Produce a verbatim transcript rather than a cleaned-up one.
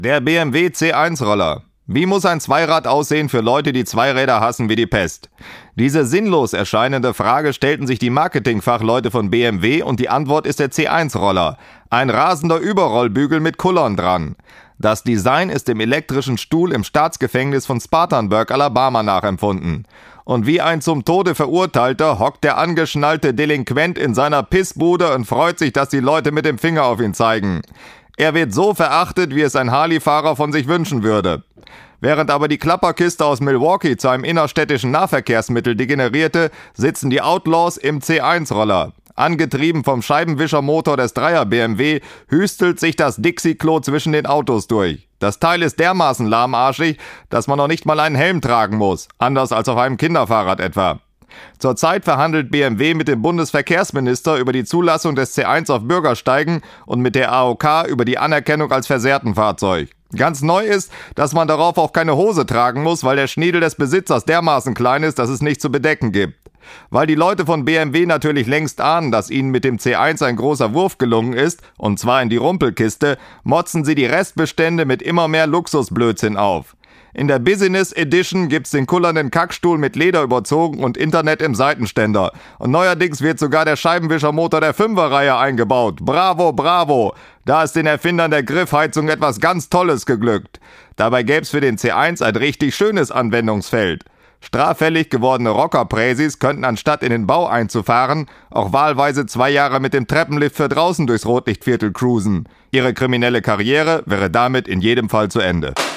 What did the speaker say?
Der B M W C eins Roller. Wie muss ein Zweirad aussehen für Leute, die Zweiräder hassen wie die Pest? Diese sinnlos erscheinende Frage stellten sich die Marketingfachleute von B M W und die Antwort ist der C eins Roller. Ein rasender Überrollbügel mit Kullern dran. Das Design ist dem elektrischen Stuhl im Staatsgefängnis von Spartanburg, Alabama nachempfunden. Und wie ein zum Tode Verurteilter hockt der angeschnallte Delinquent in seiner Pissbude und freut sich, dass die Leute mit dem Finger auf ihn zeigen. Er wird so verachtet, wie es ein Harley-Fahrer von sich wünschen würde. Während aber die Klapperkiste aus Milwaukee zu einem innerstädtischen Nahverkehrsmittel degenerierte, sitzen die Outlaws im C eins Roller. Angetrieben vom Scheibenwischermotor des Dreier B M W hüstelt sich das Dixie-Klo zwischen den Autos durch. Das Teil ist dermaßen lahmarschig, dass man noch nicht mal einen Helm tragen muss, anders als auf einem Kinderfahrrad etwa. Zurzeit verhandelt B M W mit dem Bundesverkehrsminister über die Zulassung des C eins auf Bürgersteigen und mit der A O K über die Anerkennung als Versehrtenfahrzeug. Ganz neu ist, dass man darauf auch keine Hose tragen muss, weil der Schniedel des Besitzers dermaßen klein ist, dass es nicht zu bedecken gibt. Weil die Leute von B M W natürlich längst ahnen, dass ihnen mit dem C eins ein großer Wurf gelungen ist, und zwar in die Rumpelkiste, motzen sie die Restbestände mit immer mehr Luxusblödsinn auf. In der Business Edition gibt's den kullernden Kackstuhl mit Leder überzogen und Internet im Seitenständer. Und neuerdings wird sogar der Scheibenwischermotor der Fünferreihe eingebaut. Bravo, bravo! Da ist den Erfindern der Griffheizung etwas ganz Tolles geglückt. Dabei gäb's für den C eins ein richtig schönes Anwendungsfeld. Straffällig gewordene Rockerpräsis könnten anstatt in den Bau einzufahren, auch wahlweise zwei Jahre mit dem Treppenlift für draußen durchs Rotlichtviertel cruisen. Ihre kriminelle Karriere wäre damit in jedem Fall zu Ende.